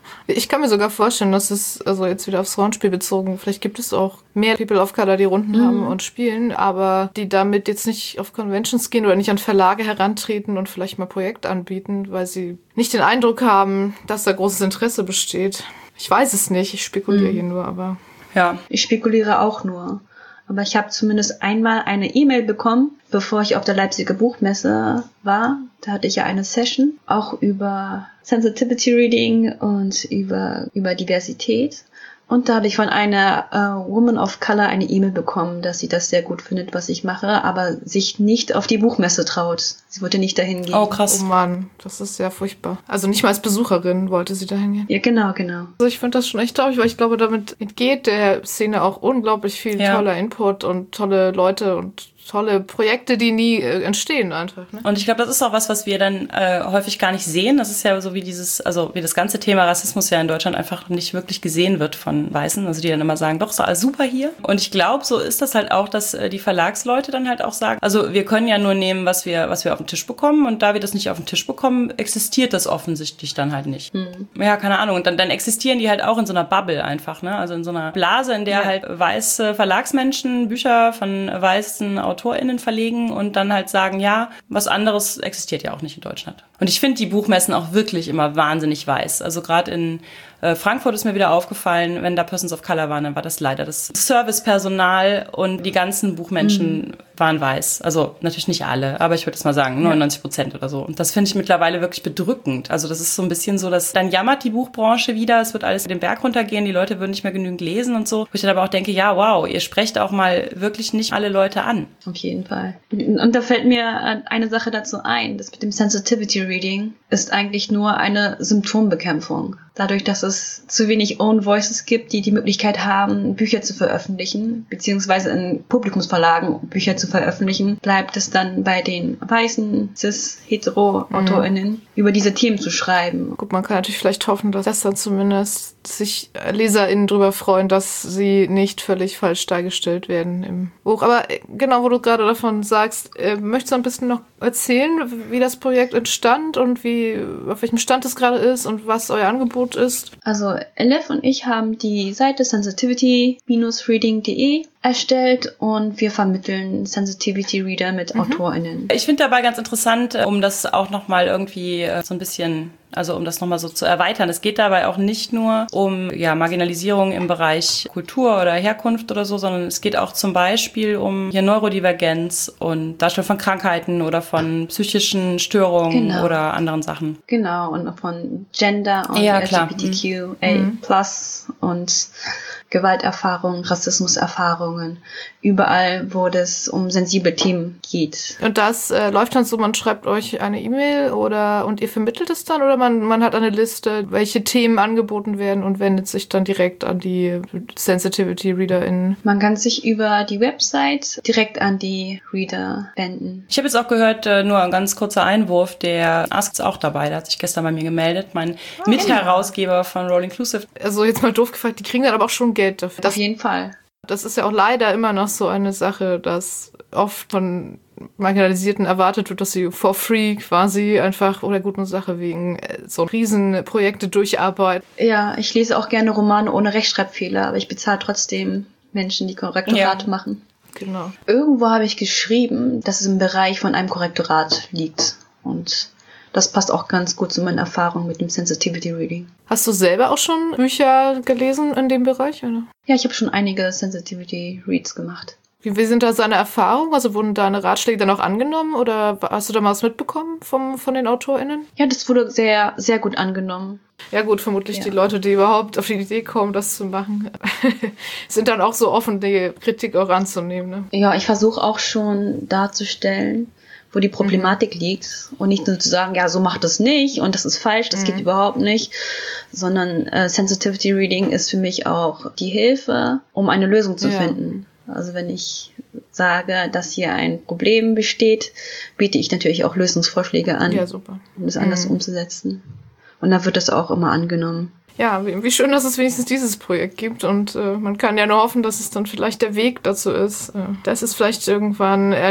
Ich kann mir sogar vorstellen, dass es, also jetzt wieder aufs Rollenspiel bezogen, vielleicht gibt es auch mehr People of Color, die Runden mhm. haben und spielen, aber die damit jetzt nicht auf Conventions gehen oder nicht an Verlage herantreten und vielleicht mal Projekt anbieten, weil sie nicht den Eindruck haben, dass da großes Interesse besteht. Ich weiß es nicht, ich spekuliere mhm. hier nur, aber... Ja, ich spekuliere auch nur. Aber ich habe zumindest einmal eine E-Mail bekommen, bevor ich auf der Leipziger Buchmesse war. Da hatte ich ja eine Session, auch über Sensitivity Reading und über, über Diversität. Und da habe ich von einer äh, Woman of Color eine E-Mail bekommen, dass sie das sehr gut findet, was ich mache, aber sich nicht auf die Buchmesse traut. Sie wollte nicht dahin gehen. Oh, krass. Oh Mann, das ist sehr furchtbar. Also nicht mal als Besucherin wollte sie dahin gehen. Ja, genau, genau. Also ich finde das schon echt traurig, weil ich glaube, damit entgeht der Szene auch unglaublich viel ja. toller Input und tolle Leute und tolle Projekte, die nie äh, entstehen einfach. Ne? Und ich glaube, das ist auch was, was wir dann äh, häufig gar nicht sehen. Das ist ja so wie dieses, also wie das ganze Thema Rassismus ja in Deutschland einfach nicht wirklich gesehen wird von Weißen. Also die dann immer sagen, doch, ist alles super hier. Und ich glaube, so ist das halt auch, dass äh, die Verlagsleute dann halt auch sagen, also wir können ja nur nehmen, was wir, was wir auf den Tisch bekommen. Und da wir das nicht auf den Tisch bekommen, existiert das offensichtlich dann halt nicht. Mhm. Ja, keine Ahnung. Und dann, dann existieren die halt auch in so einer Bubble einfach, ne? Also in so einer Blase, in der ja. halt weiße Verlagsmenschen Bücher von weißen AutorInnen verlegen und dann halt sagen, ja, was anderes existiert ja auch nicht in Deutschland. Und ich finde die Buchmessen auch wirklich immer wahnsinnig weiß. Also gerade in äh, Frankfurt ist mir wieder aufgefallen, wenn da Persons of Color waren, dann war das leider das Servicepersonal und die ganzen Buchmenschen mhm. waren weiß. Also natürlich nicht alle, aber ich würde jetzt mal sagen neunundneunzig Prozent oder so. Und das finde ich mittlerweile wirklich bedrückend. Also das ist so ein bisschen so, dass dann jammert die Buchbranche wieder, es wird alles den Berg runtergehen, die Leute würden nicht mehr genügend lesen und so. Wo ich dann aber auch denke, ja, wow, ihr sprecht auch mal wirklich nicht alle Leute an. Auf jeden Fall. Und da fällt mir eine Sache dazu ein, das mit dem Sensitivity Reading ist eigentlich nur eine Symptombekämpfung. Dadurch, dass es zu wenig Own Voices gibt, die die Möglichkeit haben, Bücher zu veröffentlichen, beziehungsweise in Publikumsverlagen Bücher zu veröffentlichen, bleibt es dann bei den weißen, cis-hetero-AutorInnen, mhm. über diese Themen zu schreiben. Gut, man kann natürlich vielleicht hoffen, dass das dann zumindest sich LeserInnen drüber freuen, dass sie nicht völlig falsch dargestellt werden im Buch. Aber genau, wo du gerade davon sagst, äh, möchtest du ein bisschen noch erzählen, wie das Projekt entstand und wie, auf welchem Stand es gerade ist und was euer Angebot ist? Also Elif und ich haben die Seite sensitivity Bindestrich reading punkt de erstellt und wir vermitteln Sensitivity Reader mit mhm. AutorInnen. Ich finde dabei ganz interessant, um das auch nochmal irgendwie so ein bisschen, also um das nochmal so zu erweitern. Es geht dabei auch nicht nur um ja, Marginalisierung im Bereich Kultur oder Herkunft oder so, sondern es geht auch zum Beispiel um hier Neurodivergenz und Darstellung von Krankheiten oder von psychischen Störungen genau. oder anderen Sachen. Genau, und von Gender und ja, L G B T Q A plus mhm. und Gewalterfahrungen, Rassismuserfahrungen, überall, wo es um sensible Themen geht. Und das äh, läuft dann so, man schreibt euch eine E-Mail oder und ihr vermittelt es dann oder man, man hat eine Liste, welche Themen angeboten werden und wendet sich dann direkt an die Sensitivity ReaderInnen? Man kann sich über die Website direkt an die Reader wenden. Ich habe jetzt auch gehört, äh, nur ein ganz kurzer Einwurf, der Ask ist auch dabei, der hat sich gestern bei mir gemeldet, mein oh, Mitherausgeber von Roll Inclusive. Also jetzt mal doof gefragt, die kriegen dann aber auch schon Geld dafür. Das, Auf jeden Fall. Das ist ja auch leider immer noch so eine Sache, dass oft von Marginalisierten erwartet wird, dass sie for free quasi einfach oder gute Sache wegen so Riesenprojekte durcharbeiten. Ja, ich lese auch gerne Romane ohne Rechtschreibfehler, aber ich bezahle trotzdem Menschen, die Korrektorate ja. machen. Genau. Irgendwo habe ich geschrieben, dass es im Bereich von einem Korrektorat liegt und das passt auch ganz gut zu meinen Erfahrungen mit dem Sensitivity Reading. Hast du selber auch schon Bücher gelesen in dem Bereich, oder? Ja, ich habe schon einige Sensitivity Reads gemacht. Wie, wie sind da seine Erfahrungen? Also wurden deine Ratschläge dann auch angenommen oder hast du da mal was mitbekommen vom, von den AutorInnen? Ja, das wurde sehr, sehr gut angenommen. Ja gut, vermutlich ja. Die Leute, die überhaupt auf die Idee kommen, das zu machen, sind dann auch so offen, die Kritik auch anzunehmen. Ne? Ja, ich versuche auch schon darzustellen, wo die Problematik mhm. liegt und nicht nur zu sagen, ja, so macht es nicht und das ist falsch, das mhm. geht überhaupt nicht, sondern äh, Sensitivity Reading ist für mich auch die Hilfe, um eine Lösung zu ja. finden. Also wenn ich sage, dass hier ein Problem besteht, biete ich natürlich auch Lösungsvorschläge an, ja, super. um das anders mhm. umzusetzen. Und dann wird das auch immer angenommen. Ja, wie, wie schön, dass es wenigstens dieses Projekt gibt und äh, man kann ja nur hoffen, dass es dann vielleicht der Weg dazu ist, äh, dass es vielleicht irgendwann einfach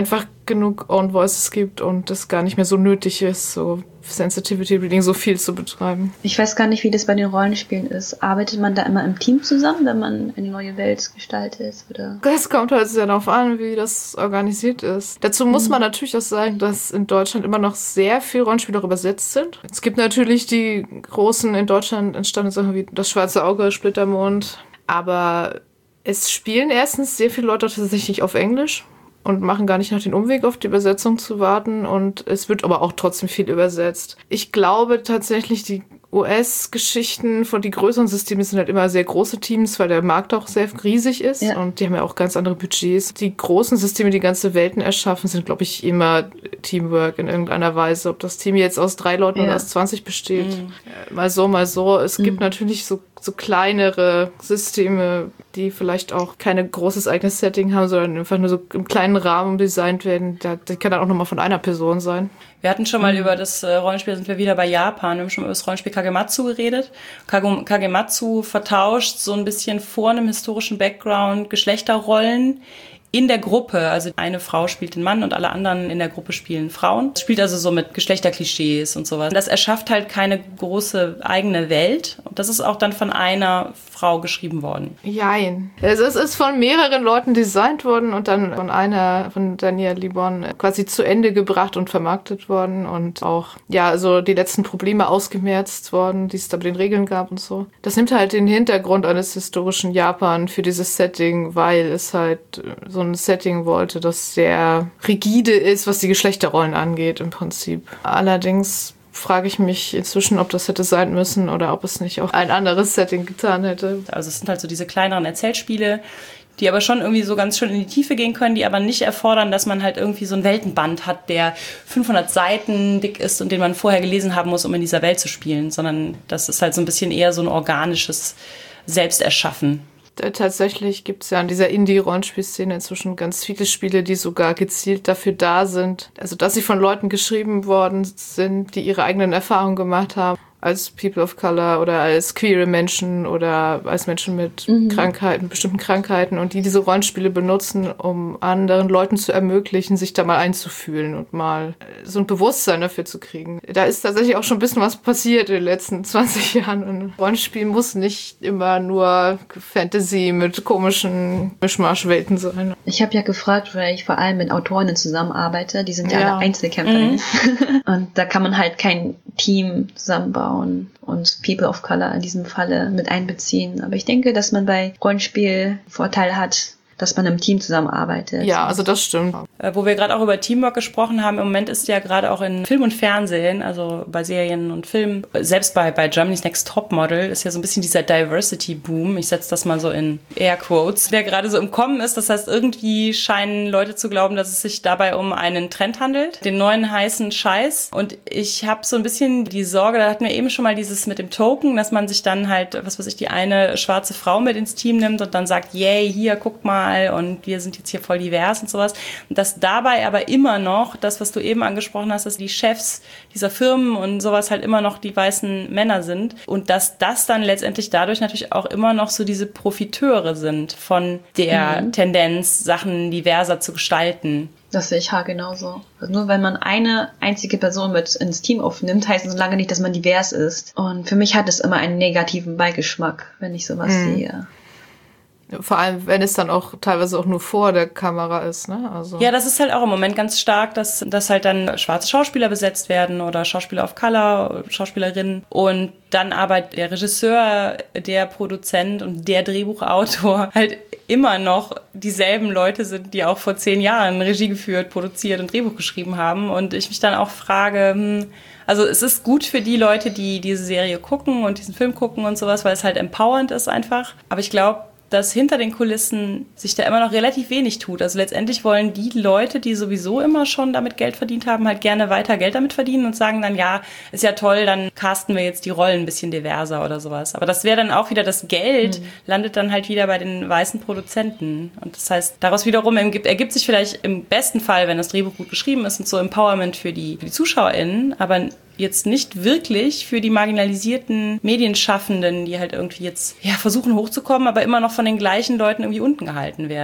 genug Own Voices gibt und es gar nicht mehr so nötig ist, so Sensitivity Reading so viel zu betreiben. Ich weiß gar nicht, wie das bei den Rollenspielen ist. Arbeitet man da immer im Team zusammen, wenn man eine neue Welt gestaltet? Oder? Das kommt halt sehr darauf an, wie das organisiert ist. Dazu muss mhm. man natürlich auch sagen, dass in Deutschland immer noch sehr viel Rollenspiele auch übersetzt sind. Es gibt natürlich die großen in Deutschland entstandenen Sachen wie Das Schwarze Auge, Splittermond, aber es spielen erstens sehr viele Leute tatsächlich auf Englisch und machen gar nicht nach den Umweg auf die Übersetzung zu warten. Und es wird aber auch trotzdem viel übersetzt. Ich glaube tatsächlich, die U S-Geschichten von die größeren Systeme sind halt immer sehr große Teams, weil der Markt auch sehr riesig ist. Ja. Und die haben ja auch ganz andere Budgets. Die großen Systeme, die ganze Welten erschaffen, sind, glaube ich, immer Teamwork in irgendeiner Weise. Ob das Team jetzt aus drei Leuten ja. oder aus zwanzig besteht. Mhm. Mal so, mal so. Es mhm. gibt natürlich so, so kleinere Systeme, die vielleicht auch kein großes eigenes Setting haben, sondern einfach nur so im kleinen Rahmen designt werden. Das kann dann auch nochmal von einer Person sein. Wir hatten schon mal mhm. über das äh, Rollenspiel, sind wir wieder bei Japan, wir haben schon über das Rollenspiel Kagematsu geredet. Kage, Kagematsu vertauscht so ein bisschen vor einem historischen Background Geschlechterrollen in der Gruppe. Also eine Frau spielt den Mann und alle anderen in der Gruppe spielen Frauen. Es spielt also so mit Geschlechterklischees und sowas. Das erschafft halt keine große eigene Welt. Und das ist auch dann von einer Frau geschrieben worden. Jein. Also es ist von mehreren Leuten designt worden und dann von einer, von Danielle Libon, quasi zu Ende gebracht und vermarktet worden und auch, ja, also die letzten Probleme ausgemerzt worden, die es da bei den Regeln gab und so. Das nimmt halt den Hintergrund eines historischen Japan für dieses Setting, weil es halt so ein Setting wollte, das sehr rigide ist, was die Geschlechterrollen angeht im Prinzip. Allerdings frage ich mich inzwischen, ob das hätte sein müssen oder ob es nicht auch ein anderes Setting getan hätte. Also es sind halt so diese kleineren Erzählspiele, die aber schon irgendwie so ganz schön in die Tiefe gehen können, die aber nicht erfordern, dass man halt irgendwie so einen Weltenband hat, der fünfhundert Seiten dick ist und den man vorher gelesen haben muss, um in dieser Welt zu spielen, sondern das ist halt so ein bisschen eher so ein organisches Selbsterschaffen. Tatsächlich gibt es ja in dieser Indie-Rollenspielszene inzwischen ganz viele Spiele, die sogar gezielt dafür da sind, also dass sie von Leuten geschrieben worden sind, die ihre eigenen Erfahrungen gemacht haben, als People of Color oder als queere Menschen oder als Menschen mit mhm. Krankheiten, bestimmten Krankheiten und die diese Rollenspiele benutzen, um anderen Leuten zu ermöglichen, sich da mal einzufühlen und mal so ein Bewusstsein dafür zu kriegen. Da ist tatsächlich auch schon ein bisschen was passiert in den letzten zwanzig Jahren. Und Rollenspiel muss nicht immer nur Fantasy mit komischen Mischmaschwelten sein. Ich habe ja gefragt, weil ich vor allem mit Autorinnen zusammenarbeite. Die sind ja, ja. alle Einzelkämpferinnen. Mhm. Und da kann man halt kein Team zusammenbauen und People of Color in diesem Falle mit einbeziehen. Aber ich denke, dass man bei Rollenspiel Vorteile hat, dass man im Team zusammenarbeitet. Ja, also das stimmt. Äh, wo wir gerade auch über Teamwork gesprochen haben, im Moment ist ja gerade auch in Film und Fernsehen, also bei Serien und Filmen, selbst bei, bei Germany's Next Topmodel ist ja so ein bisschen dieser Diversity-Boom, ich setze das mal so in Airquotes, der gerade so im Kommen ist. Das heißt, irgendwie scheinen Leute zu glauben, dass es sich dabei um einen Trend handelt, den neuen heißen Scheiß. Und ich habe so ein bisschen die Sorge, da hatten wir eben schon mal dieses mit dem Token, dass man sich dann halt, was weiß ich, die eine schwarze Frau mit ins Team nimmt und dann sagt, yay, hier, guck mal, und wir sind jetzt hier voll divers und sowas. Und dass dabei aber immer noch, das, was du eben angesprochen hast, dass die Chefs dieser Firmen und sowas halt immer noch die weißen Männer sind und dass das dann letztendlich dadurch natürlich auch immer noch so diese Profiteure sind von der mhm. Tendenz, Sachen diverser zu gestalten. Das sehe ich haargenauso. Also nur wenn man eine einzige Person mit ins Team aufnimmt, heißt es lange nicht, dass man divers ist. Und für mich hat es immer einen negativen Beigeschmack, wenn ich sowas mhm. sehe. Vor allem, wenn es dann auch teilweise auch nur vor der Kamera ist, ne? Also. Ja, das ist halt auch im Moment ganz stark, dass, dass halt dann schwarze Schauspieler besetzt werden oder Schauspieler of Color, Schauspielerinnen und dann aber der Regisseur, der Produzent und der Drehbuchautor halt immer noch dieselben Leute sind, die auch vor zehn Jahren Regie geführt, produziert und Drehbuch geschrieben haben und ich mich dann auch frage, hm, also es ist gut für die Leute, die diese Serie gucken und diesen Film gucken und sowas, weil es halt empowernd ist einfach, aber ich glaube, dass hinter den Kulissen sich da immer noch relativ wenig tut. Also letztendlich wollen die Leute, die sowieso immer schon damit Geld verdient haben, halt gerne weiter Geld damit verdienen und sagen dann, ja, ist ja toll, dann casten wir jetzt die Rollen ein bisschen diverser oder sowas. Aber das wäre dann auch wieder, das Geld mhm. landet dann halt wieder bei den weißen Produzenten. Und das heißt, daraus wiederum ergibt, ergibt sich vielleicht im besten Fall, wenn das Drehbuch gut geschrieben ist und so Empowerment für die, für die ZuschauerInnen, aber jetzt nicht wirklich für die marginalisierten Medienschaffenden, die halt irgendwie jetzt ja versuchen hochzukommen, aber immer noch von den gleichen Leuten irgendwie unten gehalten werden.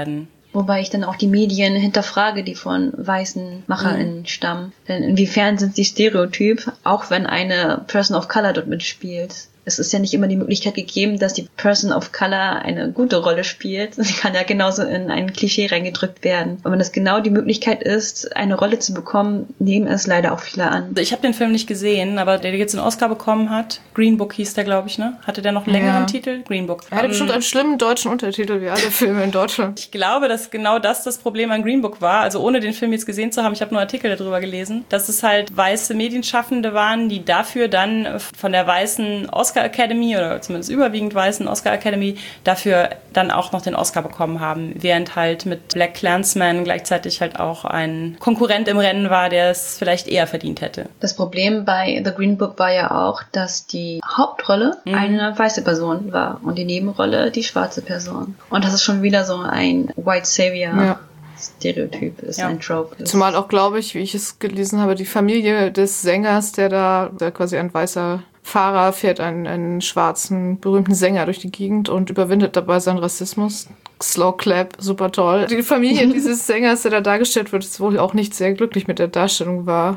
Wobei ich dann auch die Medien hinterfrage, die von weißen MacherInnen mhm. stammen. Denn inwiefern sind sie stereotyp, auch wenn eine Person of Color dort mitspielt? Es ist ja nicht immer die Möglichkeit gegeben, dass die Person of Color eine gute Rolle spielt. Sie kann ja genauso in ein Klischee reingedrückt werden. Und wenn das genau die Möglichkeit ist, eine Rolle zu bekommen, nehmen es leider auch viele an. Ich habe den Film nicht gesehen, aber der jetzt einen Oscar bekommen hat, Green Book hieß der, glaube ich, ne? Hatte der noch einen längeren ja. Titel? Green Book. Er hatte um, bestimmt einen schlimmen deutschen Untertitel, wie alle Filme in Deutschland. Ich glaube, dass genau das das Problem an Green Book war. Also ohne den Film jetzt gesehen zu haben, ich habe nur Artikel darüber gelesen, dass es halt weiße Medienschaffende waren, die dafür dann von der weißen Oscar Academy oder zumindest überwiegend weißen Oscar Academy dafür dann auch noch den Oscar bekommen haben, während halt mit Black Klansman gleichzeitig halt auch ein Konkurrent im Rennen war, der es vielleicht eher verdient hätte. Das Problem bei The Green Book war ja auch, dass die Hauptrolle mhm. eine weiße Person war und die Nebenrolle die schwarze Person. Und das ist schon wieder so ein White Savior. Ja. Stereotyp ist, ja. ein Trope ist. Zumal auch, glaube ich, wie ich es gelesen habe, die Familie des Sängers, der da, der quasi ein weißer Fahrer fährt einen, einen schwarzen, berühmten Sänger durch die Gegend und überwindet dabei seinen Rassismus. Slow Clap, super toll. Die Familie dieses Sängers, der da dargestellt wird, ist wohl auch nicht sehr glücklich mit der Darstellung war.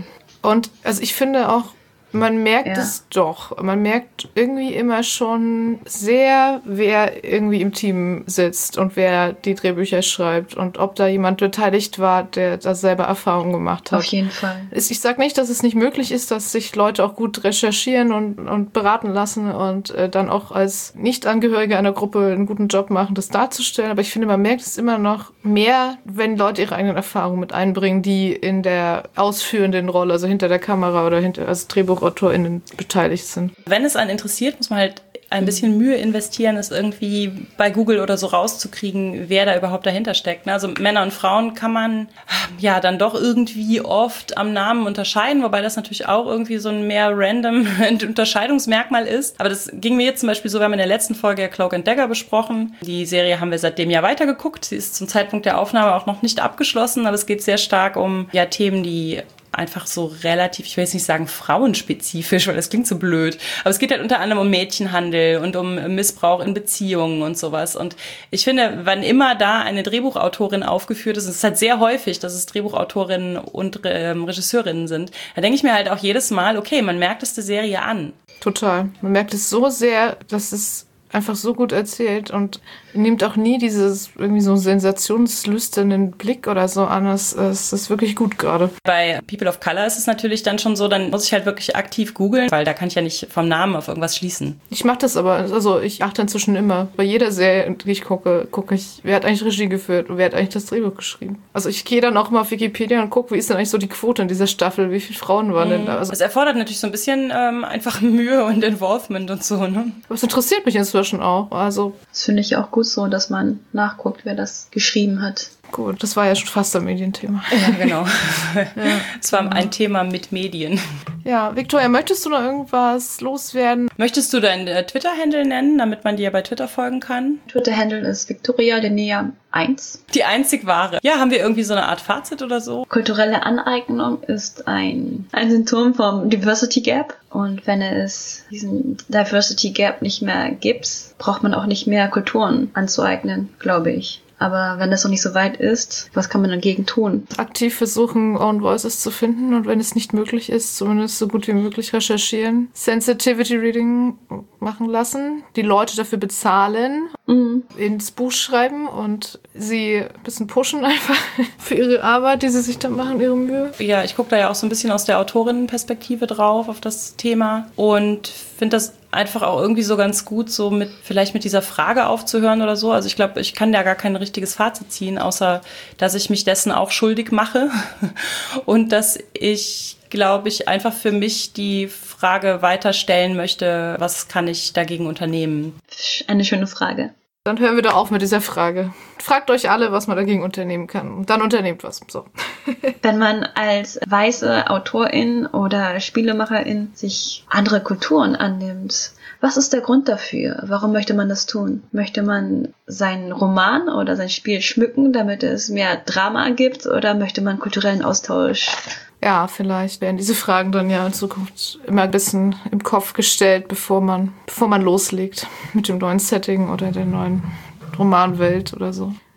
Und also ich finde auch, man merkt ja. es doch. Man merkt irgendwie immer schon sehr, wer irgendwie im Team sitzt und wer die Drehbücher schreibt und ob da jemand beteiligt war, der da selber Erfahrungen gemacht hat. Auf jeden Fall. Ich sage nicht, dass es nicht möglich ist, dass sich Leute auch gut recherchieren und, und beraten lassen und äh, dann auch als Nicht-Angehörige einer Gruppe einen guten Job machen, das darzustellen. Aber ich finde, man merkt es immer noch mehr, wenn Leute ihre eigenen Erfahrungen mit einbringen, die in der ausführenden Rolle, also hinter der Kamera oder hinter als Drehbuch AutorInnen beteiligt sind. Wenn es einen interessiert, muss man halt ein bisschen Mühe investieren, es irgendwie bei Google oder so rauszukriegen, wer da überhaupt dahinter steckt. Also Männer und Frauen kann man ja dann doch irgendwie oft am Namen unterscheiden, wobei das natürlich auch irgendwie so ein mehr random Unterscheidungsmerkmal ist. Aber das ging mir jetzt zum Beispiel so, wir haben in der letzten Folge ja Cloak and Dagger besprochen. Die Serie haben wir seitdem ja weitergeguckt. Sie ist zum Zeitpunkt der Aufnahme auch noch nicht abgeschlossen, aber es geht sehr stark um ja Themen, die einfach so relativ, ich will jetzt nicht sagen frauenspezifisch, weil das klingt so blöd, aber es geht halt unter anderem um Mädchenhandel und um Missbrauch in Beziehungen und sowas. Und ich finde, wann immer da eine Drehbuchautorin aufgeführt ist, es ist halt sehr häufig, dass es Drehbuchautorinnen und ähm, Regisseurinnen sind, da denke ich mir halt auch jedes Mal, okay, man merkt es der Serie an. Total. Man merkt es so sehr, dass es einfach so gut erzählt und nimmt auch nie dieses irgendwie so sensationslüsternen Blick oder so an. Es, es ist wirklich gut gerade. Bei People of Color ist es natürlich dann schon so, dann muss ich halt wirklich aktiv googeln, weil da kann ich ja nicht vom Namen auf irgendwas schließen. Ich mache das aber, also ich achte inzwischen immer. Bei jeder Serie, die ich gucke, gucke ich, wer hat eigentlich Regie geführt und wer hat eigentlich das Drehbuch geschrieben. Also ich gehe dann auch mal auf Wikipedia und gucke, wie ist denn eigentlich so die Quote in dieser Staffel, wie viele Frauen waren mhm. denn da? Also es erfordert natürlich so ein bisschen ähm, einfach Mühe und Involvement und so, ne? Aber es interessiert mich inzwischen auch. Also das finde ich auch gut so, dass man nachguckt, wer das geschrieben hat. Gut, das war ja schon fast ein Medienthema. Ja, genau. Es war ein Thema mit Medien. Ja, Victoria, möchtest du noch irgendwas loswerden? Möchtest du deinen äh, Twitter-Handle nennen, damit man dir bei Twitter folgen kann? Twitter-Handle ist Victoria Linnea eins. Die einzig wahre. Ja, haben wir irgendwie so eine Art Fazit oder so? Kulturelle Aneignung ist ein, ein Symptom vom Diversity Gap. Und wenn es diesen Diversity Gap nicht mehr gibt, braucht man auch nicht mehr Kulturen anzueignen, glaube ich. Aber wenn das noch nicht so weit ist, was kann man dagegen tun? Aktiv versuchen, Own Voices zu finden und wenn es nicht möglich ist, zumindest so gut wie möglich recherchieren. Sensitivity Reading machen lassen, die Leute dafür bezahlen, mhm. ins Buch schreiben und sie ein bisschen pushen einfach für ihre Arbeit, die sie sich da machen, ihre Mühe. Ja, ich gucke da ja auch so ein bisschen aus der Autorinnenperspektive drauf, auf das Thema und finde das einfach auch irgendwie so ganz gut, so mit vielleicht mit dieser Frage aufzuhören oder so. Also ich glaube, ich kann da gar kein richtiges Fazit ziehen, außer dass ich mich dessen auch schuldig mache und dass ich, glaube ich, einfach für mich die Frage weiterstellen möchte, was kann ich dagegen unternehmen? Eine schöne Frage. Dann hören wir doch auf mit dieser Frage. Fragt euch alle, was man dagegen unternehmen kann. Und dann unternehmt was. So. Wenn man als weiße Autorin oder Spielemacherin sich andere Kulturen annimmt, was ist der Grund dafür? Warum möchte man das tun? Möchte man seinen Roman oder sein Spiel schmücken, damit es mehr Drama gibt? Oder möchte man kulturellen Austausch? Ja, vielleicht werden diese Fragen dann ja in Zukunft immer ein bisschen im Kopf gestellt, bevor man, bevor man loslegt mit dem neuen Setting oder der neuen Romanwelt oder so.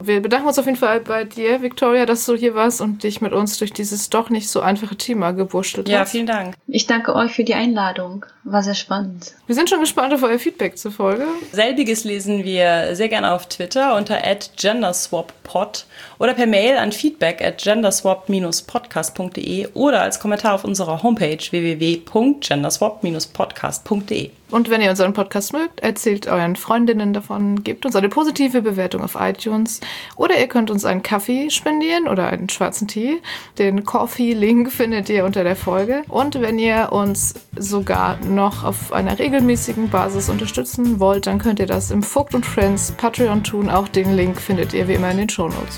Wir bedanken uns auf jeden Fall bei dir, Victoria, dass du hier warst und dich mit uns durch dieses doch nicht so einfache Thema gewurschtelt hast. Ja, vielen Dank. Ich danke euch für die Einladung. War sehr spannend. Wir sind schon gespannt auf euer Feedback zur Folge. Selbiges lesen wir sehr gerne auf Twitter unter at genderswappod oder per Mail an feedback at genderswap dash podcast punkt de oder als Kommentar auf unserer Homepage w w w punkt genderswap dash podcast punkt de. Und wenn ihr unseren Podcast mögt, erzählt euren Freundinnen davon, gebt uns eine positive Bewertung auf iTunes oder ihr könnt uns einen Kaffee spendieren oder einen schwarzen Tee. Den Coffee-Link findet ihr unter der Folge. Und wenn ihr uns sogar noch auf einer regelmäßigen Basis unterstützen wollt, dann könnt ihr das im Vogt und Friends Patreon tun. Auch den Link findet ihr wie immer in den Shownotes.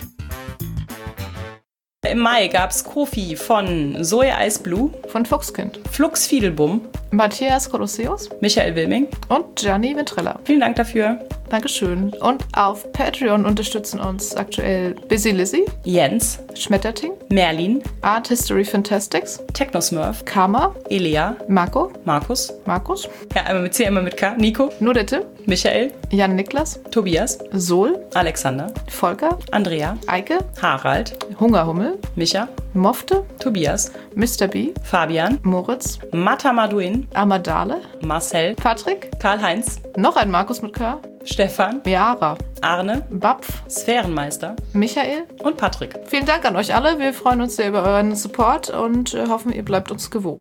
Im Mai gab's Kofi von Zoe Ice Blue, Von Fuchskind, Flux Fiedelbum, Matthias Colosseus Michael Wilming. und Gianni Ventrella. Vielen Dank dafür. Dankeschön. Und auf Patreon unterstützen uns aktuell Busy Lizzy, Jens, Schmetterting, Merlin, Art History Fantastics, Technosmurf, Karma, Elia, Marco, Markus, Markus, ja, einmal mit C, einmal mit K, Nico, Nudette, Michael, Jan Niklas, Tobias, Sol, Alexander, Volker, Andrea, Eike, Harald, Hungerhummel, Micha, Mofte, Tobias, Mister B, Fabian, Moritz, Matamaduin, Amadale, Marcel, Patrick, Karl-Heinz, noch ein Markus mit K, Stefan, Miara, Arne, Bapf, Sphärenmeister Michael. und Patrick. Vielen Dank an euch alle. Wir freuen uns sehr über euren Support und äh, hoffen, ihr bleibt uns gewogen.